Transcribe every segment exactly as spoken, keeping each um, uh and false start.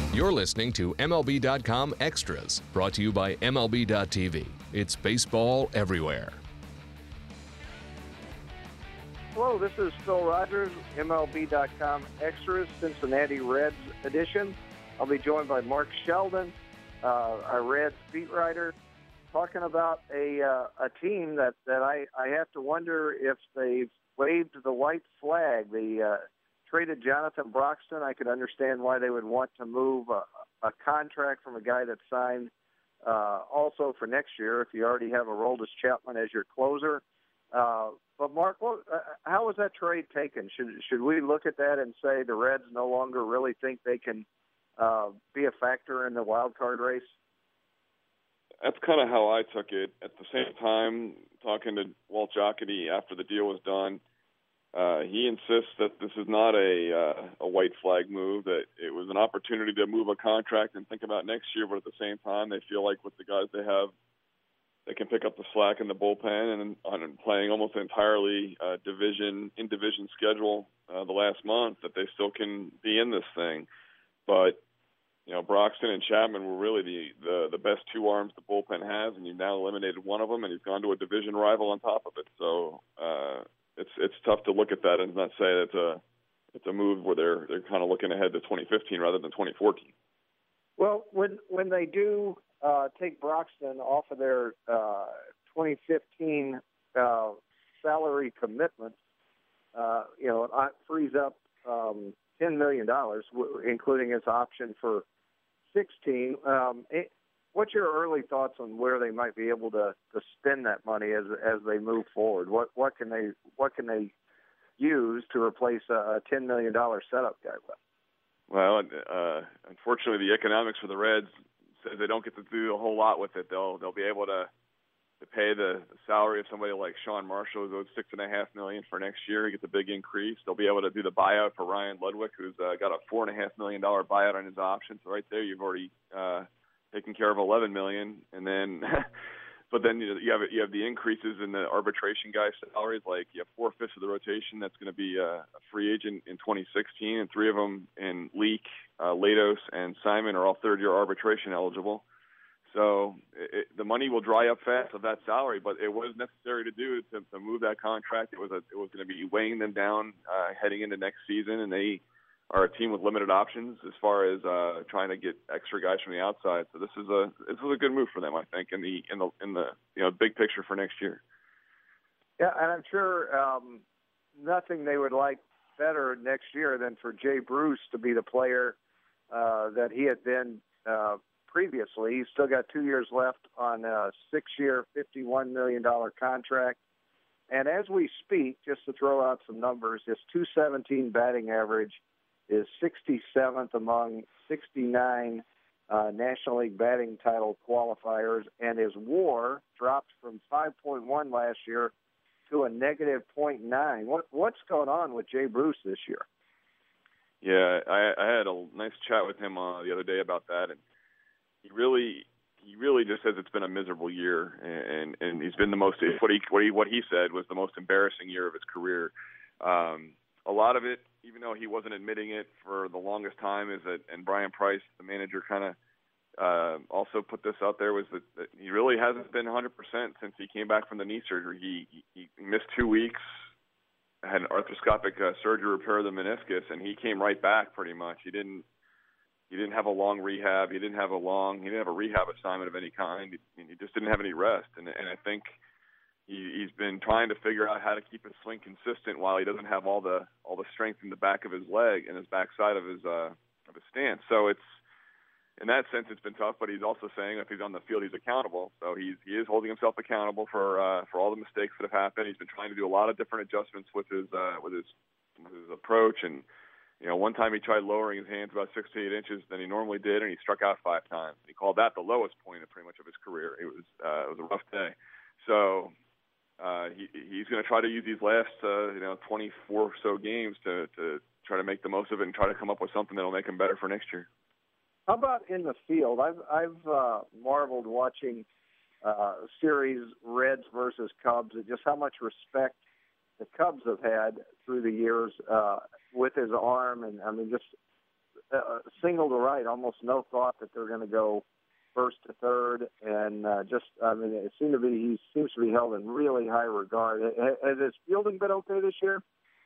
You're listening to M L B dot com Extras, brought to you by M L B dot T V. It's baseball everywhere. Hello, this is Phil Rogers, M L B dot com Extras, Cincinnati Reds edition. I'll be joined by Mark Sheldon, uh, our Reds beat writer, talking about a uh, a team that, that I, I have to wonder if they've waved the white flag. They uh, traded Jonathan Broxton. I could understand why they would want to move a, a contract from a guy that signed uh, also for next year if you already have Aroldis Chapman as your closer. Uh, but, Mark, what, uh, how was that trade taken? Should should we look at that and say the Reds no longer really think they can uh, be a factor in the wild card race? That's kind of how I took it. At the same time, talking to Walt Jocketty after the deal was done, uh, he insists that this is not a uh, a white flag move, that it was an opportunity to move a contract and think about next year, but at the same time, they feel like with the guys they have, they can pick up the slack in the bullpen, and on playing almost entirely uh, division in division schedule uh, the last month, that they still can be in this thing. But you know, Broxton and Chapman were really the, the, the best two arms the bullpen has, and you've now eliminated one of them, and he's gone to a division rival on top of it. So uh, it's it's tough to look at that and not say that it's a it's a move where they're they're kind of looking ahead to twenty fifteen rather than twenty fourteen. Well, when when they do uh, take Broxton off of their uh, twenty fifteen uh, salary commitment, uh, you know, it frees up um, ten million dollars, including his option for sixteen. Um, it, what's your early thoughts on where they might be able to, to spend that money as as they move forward? What what can they what can they use to replace a, a ten million dollars setup guy with? Well, uh, unfortunately, the economics for the Reds says they don't get to do a whole lot with it. They'll they'll be able to to pay the, the salary of somebody like Sean Marshall, who's owed six and a half million for next year. He gets a big increase. They'll be able to do the buyout for Ryan Ludwig, who's uh, got a four and a half million dollar buyout on his option. So right there, you've already uh, taken care of eleven million. And then, but then you, know, you have you have the increases in the arbitration guys' salaries. Like you have four fifths of the rotation that's going to be a, a free agent in twenty sixteen, and three of them in Leak, uh, Latos, and Simon are all third year arbitration eligible. So it, the money will dry up fast of that salary, but it was necessary to do to, to move that contract. It was a, it was going to be weighing them down uh, heading into next season, and they are a team with limited options as far as uh, trying to get extra guys from the outside. So this is a this is a good move for them, I think, in the in the in the you know big picture for next year. Yeah, and I'm sure um, nothing they would like better next year than for Jay Bruce to be the player uh, that he had been. Uh, Previously, he's still got two years left on a six-year, fifty-one million dollars contract. And as we speak, just to throw out some numbers, his two seventeen batting average is sixty-seventh among sixty-nine uh, National League batting title qualifiers, and his WAR dropped from five point one last year to a negative point nine. What, what's going on with Jay Bruce this year? Yeah, I, I had a nice chat with him uh, the other day about that, and He really, he really just says it's been a miserable year, and and he's been the most. What he what he what he said was the most embarrassing year of his career. Um, a lot of it, even though he wasn't admitting it for the longest time, is that, and Brian Price, the manager, kind of uh, also put this out there, was that, that he really hasn't been one hundred percent since he came back from the knee surgery. He he, he missed two weeks, had an arthroscopic uh, surgery to repair the meniscus, and he came right back pretty much. He didn't. He didn't have a long rehab. He didn't have a long. He didn't have a rehab assignment of any kind. He, he just didn't have any rest. And, and I think he, he's been trying to figure out how to keep his swing consistent while he doesn't have all the all the strength in the back of his leg and his backside of his uh, of his stance. So it's in that sense it's been tough. But he's also saying if he's on the field, he's accountable. So he's he is holding himself accountable for uh, for all the mistakes that have happened. He's been trying to do a lot of different adjustments with his uh, with his with his approach. And you know, one time he tried lowering his hands about six to eight inches than he normally did, and he struck out five times. He called that the lowest point of pretty much of his career. It was uh, it was a rough day. So uh, he he's going to try to use these last uh, you know twenty-four or so games to to try to make the most of it and try to come up with something that'll make him better for next year. How about in the field? I've I've uh, marveled watching uh, series Reds versus Cubs and just how much respect the Cubs have had through the years uh, with his arm, and I mean, just uh, single to right, almost no thought that they're going to go first to third, and uh, just, I mean, it seemed to be, he seems to be held in really high regard. Has his fielding been okay this year?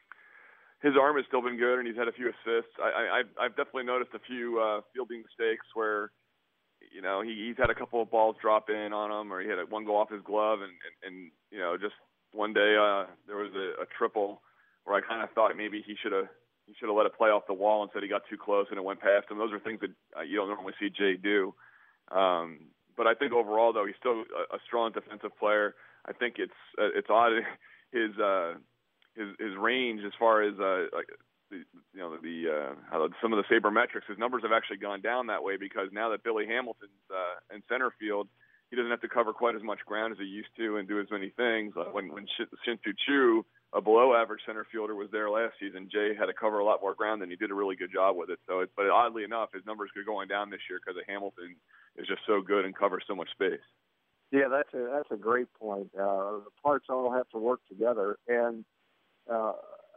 His arm has still been good, and he's had a few assists. I, I, I've, I've definitely noticed a few uh, fielding mistakes where, you know, he, he's had a couple of balls drop in on him, or he had a, one go off his glove, and, and, and you know, just one day uh, there was a, a triple where I kind of thought maybe he should have he should have let it play off the wall. Instead, he got too close and it went past him. Those are things that uh, you don't normally see Jay do. Um, but I think overall, though, he's still a, a strong defensive player. I think it's uh, it's odd his uh, his his range as far as uh, like the, you know the uh, how some of the sabermetrics. His numbers have actually gone down that way because now that Billy Hamilton's uh, in center field, he doesn't have to cover quite as much ground as he used to and do as many things. Uh, when when Shin-Soo Choo, a below-average center fielder, was there last season, Jay had to cover a lot more ground, and he did a really good job with it. So, it, but oddly enough, his numbers are going down this year because of Hamilton is just so good and covers so much space. Yeah, that's a that's a great point. Uh, the parts all have to work together, and uh,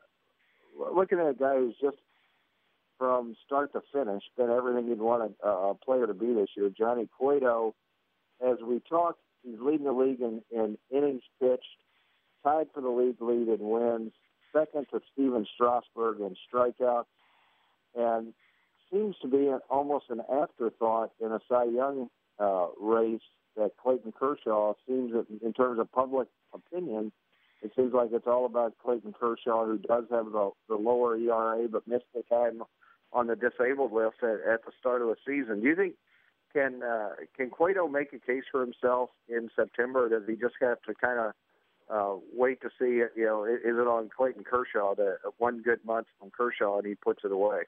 looking at a guy who's just from start to finish been everything you'd want a, a player to be this year, Johnny Cueto. As we talk, he's leading the league in, in innings pitched, tied for the league lead in wins, second to Steven Strasburg in strikeouts, and seems to be an, almost an afterthought in a Cy Young uh, race that Clayton Kershaw seems, that in terms of public opinion, it seems like it's all about Clayton Kershaw, who does have the, the lower E R A but missed the time on the disabled list at, at the start of the season. Do you think Can uh, can Cueto make a case for himself in September, or does he just have to kind of uh, wait to see, you know, is it on Clayton Kershaw, the one good month from Kershaw, and he puts it away?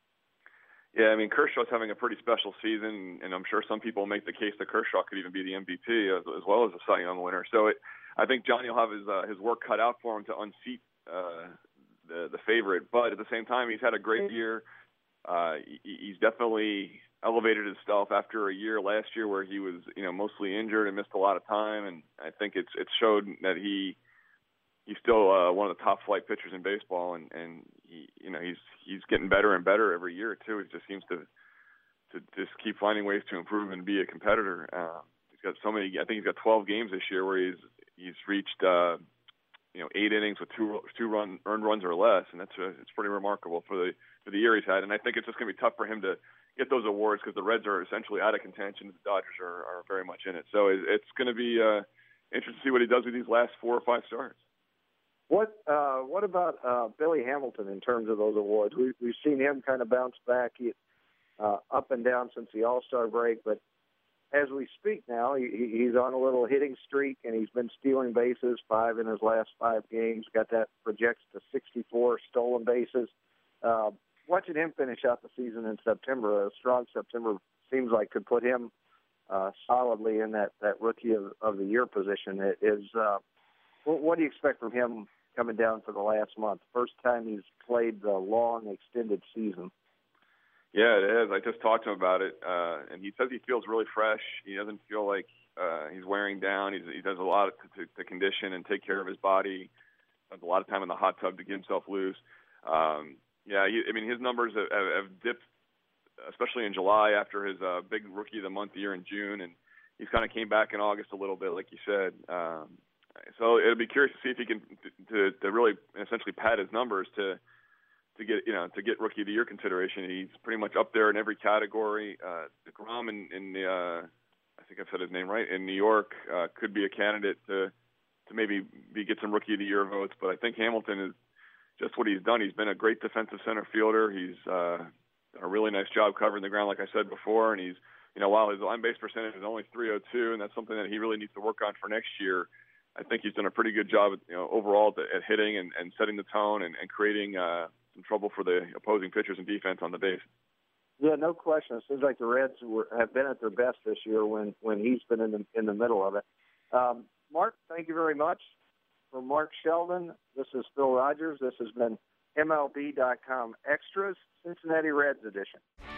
Yeah, I mean, Kershaw's having a pretty special season, and I'm sure some people make the case that Kershaw could even be the M V P as, as well as a Cy Young winner. So it, I think Johnny will have his uh, his work cut out for him to unseat uh, the the favorite. But at the same time, he's had a great year. Uh, he, he's definitely elevated himself after a year last year where he was, you know, mostly injured and missed a lot of time, and I think it's it's showed that he he's still uh, one of the top flight pitchers in baseball, and and he, you know, he's he's getting better and better every year too. He just seems to to just keep finding ways to improve and be a competitor. Uh, he's got so many. I think he's got twelve games this year where he's he's reached uh, you know eight innings with two two run earned runs or less, and that's uh, it's pretty remarkable for the for the year he's had. And I think it's just going to be tough for him to get those awards because the Reds are essentially out of contention. The Dodgers are, are very much in it. So it, it's going to be uh, interesting to see what he does with these last four or five starts. What uh, what about uh, Billy Hamilton in terms of those awards? We, we've seen him kind of bounce back he, uh, up and down since the All-Star break, but as we speak now, he, he's on a little hitting streak, and he's been stealing bases, five in his last five games. Got that projects to sixty-four stolen bases. Uh, watching him finish out the season in September, a strong September seems like could put him uh, solidly in that, that rookie of, of the year position. It is uh, what, what do you expect from him coming down for the last month? First time he's played the long, extended season. Yeah, it is. I just talked to him about it, uh, and he says he feels really fresh. He doesn't feel like uh, he's wearing down. He's, he does a lot to, to, to condition and take care of his body. Spends a lot of time in the hot tub to get himself loose. Um, yeah, he, I mean, his numbers have, have dipped, especially in July after his uh, big Rookie of the Month year in June, and he's kind of came back in August a little bit, like you said. Um, so it'll be curious to see if he can to, to really essentially pad his numbers to to get you know to get Rookie of the Year consideration. He's pretty much up there in every category. Uh, DeGrom in, in the uh, I think I've said his name right in New York uh, could be a candidate to to maybe be, get some Rookie of the Year votes, but I think Hamilton is just what he's done. He's been a great defensive center fielder. He's uh, done a really nice job covering the ground, like I said before. And he's, you know, while his on base percentage is only three oh two, and that's something that he really needs to work on for next year, I think he's done a pretty good job, you know, overall at, at hitting and, and setting the tone and, and creating uh, some trouble for the opposing pitchers and defense on the base. Yeah, no question. It seems like the Reds were, have been at their best this year when, when he's been in the in the middle of it. Um, Mark, thank you very much. For Mark Sheldon, this is Phil Rogers. This has been M L B dot com Extras, Cincinnati Reds edition.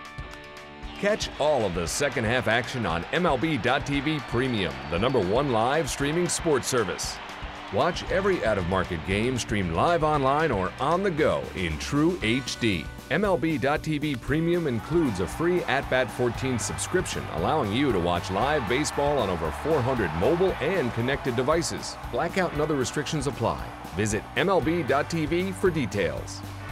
Catch all of the second half action on M L B dot T V Premium, the number one live streaming sports service. Watch every out-of-market game streamed live online or on the go in true H D. M L B dot T V Premium includes a free At Bat fourteen subscription, allowing you to watch live baseball on over four hundred mobile and connected devices. Blackout and other restrictions apply. Visit M L B dot T V for details.